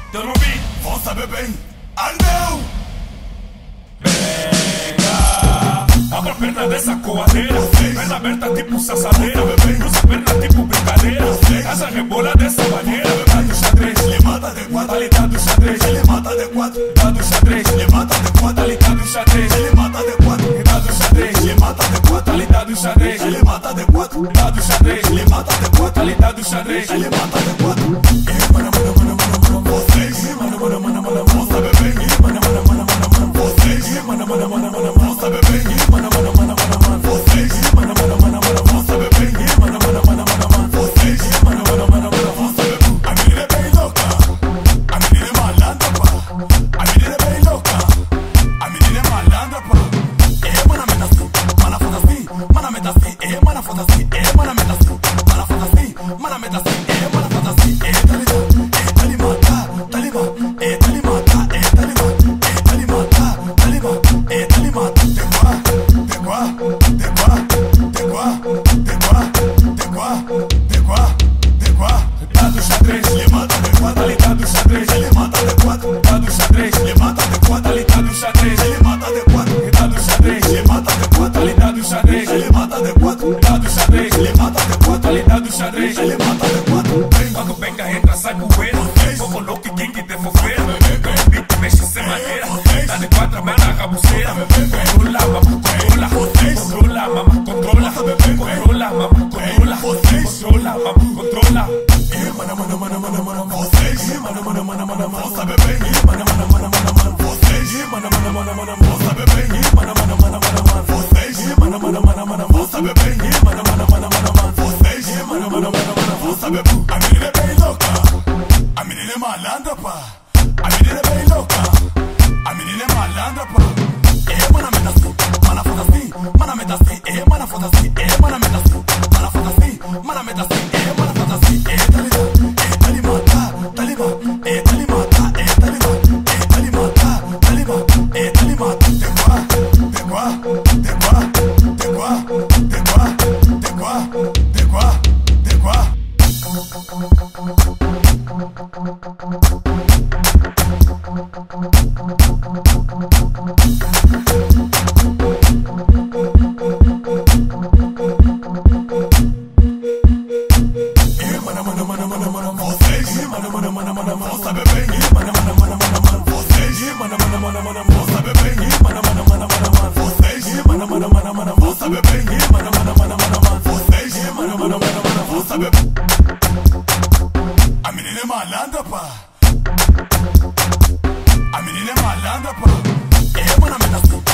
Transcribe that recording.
Eu não vi, vão saber bem. Arneu! Abra a perna dessa coadeira, perna aberta tipo sassadeira, cruza a perna tipo brincadeira, asa rebola dessa maneira. Tá do xadrez, levanta de quatro, ali tá do xadrez, ele mata de quatro. tá do xadrez, Levanta de quatro, ali tá do xadrez, ele mata de quatro. tá do xadrez, Ele mata de quatro, ali tá do xadrez, ele mata de quatro. tá do xadrez, Ele mata de quatro, ali tá do xadrez, ele mata de quatro. Vocês, vão saber bem. Vocês, vão saber bem. Vocês, vão saber bem. Vocês, vão saber bem. A menina é bem louca, a menina é malandra, pá. A menina é bem louca, a menina é malandra, pá. Mana meta assim, mana foda assim, mana meta assim, mana foda assim, mana meta assim, mana foda assim, mana meta assim, mana foda assim, tá do xadrez, levanta de quatro, ali tá do xadrez, ele mata de quatro, tá do xadrez, levanta de quatro, ali tá do xadrez, ele mata de quatro, tá do xadrez, levanta de quatro, ali tá do xadrez, ele mata de quatro, tá do xadrez, levanta de quatro, ali tá do xadrez, ele mata de quatro. quando penca entra sai poeira, fogo louco e quem que te fofeira, o beat mexe sem maneira, tá de quatro mas na rabuceira, controla mama, controla, controla mama, controla, controla mama, controla, controla mama, controla. Vocês, vão saber bem. Vocês, vão saber bem. Vocês, vão saber bem. Vocês, vão saber bem. A menina é bem louca, a menina é malandra, pá. A menina é bem louca, a menina é malandra, pá. Mana meta assim, mana foda assim, mana meta assim, mana foda assim, mana meta assim, mana foda assim, mana meta assim, mana foda assim, vão saber bem. Vocês, vão saber bem. Vocês, vão saber bem. Vocês, vão saber bem. A menina é malandra, pá. A menina é malandra, pá. Mana meta assim,